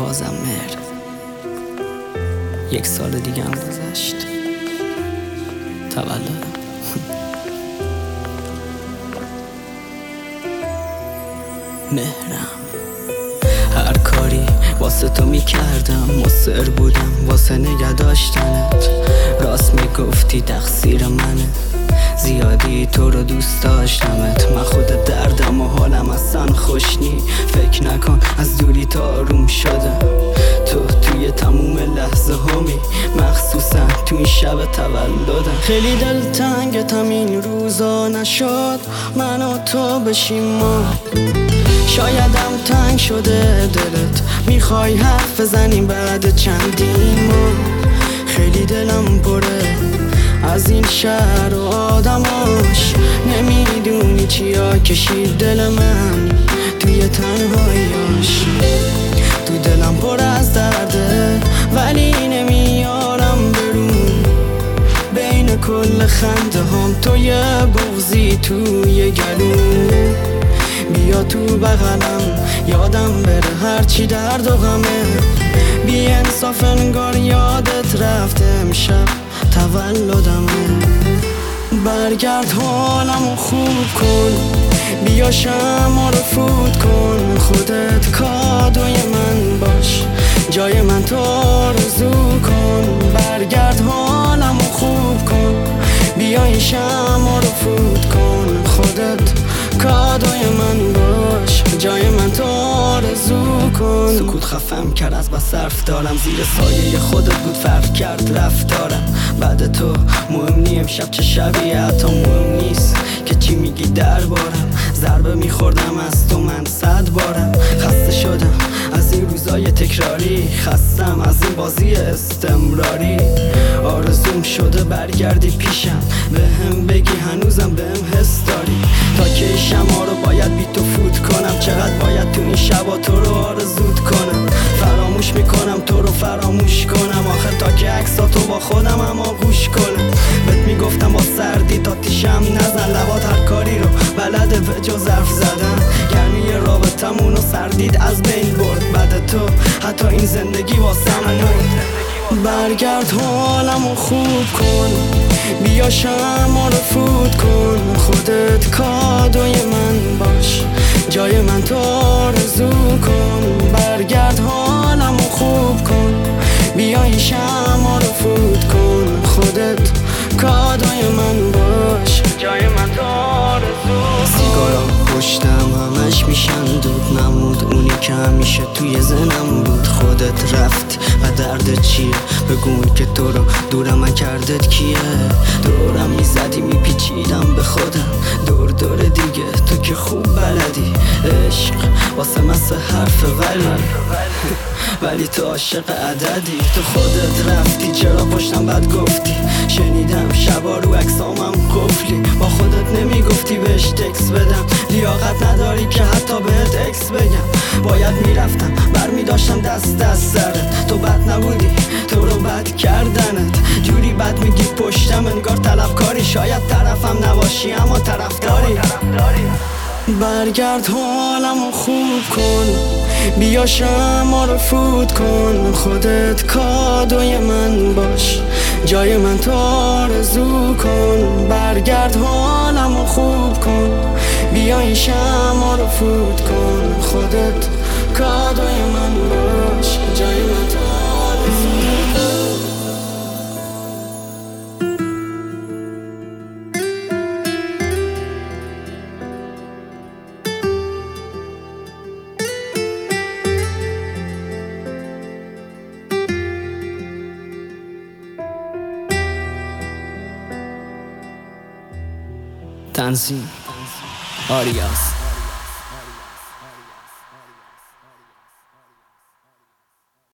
بازم مهر. 1 سال دیگه هم گذشت، تولدم. مهرم، هر کاری واسه تو میکردم، مصر بودم واسه نگه داشتنت. راست میگفتی تقصیر منه، زیادی تو رو دوست داشتمت. من خود دردم و حالم اصلا خوش نی. فکر نکن از دوری تا آروم شدم، تو توی تموم لحظه همی، مخصوصا تو این شب تولدم. خیلی دلتنگتم این روزا نشد من و تو بشیم ما. شایدم تنگ شده دلت، میخوای حرف بزنیم بعد چندین ماه. خیلی دلم پره از این شهر و آدماش، نمیدونی چیا کشید دل من توی تنهاییاش. تو دلم پر از درده ولی نمیارم برون، بین کل خنده هم تو یه بغضی توی گلوم. بیا تو بغلم یادم بره هرچی درد و غمه، بی انصاف انگار یادت رفته امشب تولدمه. برگرد حالمو خوب کن، بیا شمع رو فوت کن. خودت کادوی من باش، جای من تو آرزو کن. برگرد حالمو خوب کن، بیا این شمع رو فوت کن. خودت کادوی من باش، جای من تو آرزو کن. سکوت خفم کرد از بس حرف دارم، زیر سایه خودت بود فرق کرد رفتارم. بعد تو مهم نی امشب چه شبیه، حتی مهم نیست که چی میگی دربارم. ضربه میخوردم از تو من 100 بارم. خسته شدم از این روزای تکراری، خستم از این بازی استمراری. آرزوم شده برگردی پیشم، بهم بگی هنوزم بهم حس داری. تا که شمع رو باید بی تو فوت کنم، چقدر باید تو این شبا تو رو آرزوت کنم. فراموش میکنم تو رو فراموش کنم، آخه تا که عکساتو با خودم هم آغوش کنم. بهت میگفتم با سردی تا تیشم نزن، لبات هر کاری رو بلده به جز حرف زدن. گرمی رابطمون رو سردید از بین برد، بعد تو حتی این زندگی واسم نموند. برگرد حالمو خوب کن، بیا شمع رو فوت کن. خودت کادوی من باش، جای من تو آرزو کن. برگرد حالمو خوب کن، بیا این شمع رو فوت کن. خودت کادوی من باش، جای من تو آرزو. سیگارم پشتم همش میشن دود نمود، اونی که همیشه توی زنم بود. خودت رفتی و درد چیه؟ بگون که تو رو دورم کردت کیه؟ دورم میزدی میپیچیدم به خودم، دور دور دیگه تو که خوب بلدی. عشق واسه مثل حرف ولی تو عاشق عددی. تو خودت رفتی چرا پشتم بد گفتی؟ شنیدم شبا رو عکسامم قفلی، با خودت نمیگفتی بهش تکس بدم. لیاقت نداری که حتی بهت اکس بگم. باید میرفتم برمیداشتم دست از سرت، تو بد نبودی تو رو بد کردنت. جوری بد میگی پشتم انگار طلبکاری، شاید طرفم نباشی اما طرفداری. برگرد حالمو خوب کن، بیا شمع رو فوت کن. خودت کادوی من باش، جای من تو آرزو کن. برگرد حالمو خوب کن، بیا این شمع رو فوت کن. خودت کادوی من باش، جای من تو آرزو کن. تنظیم آریاس.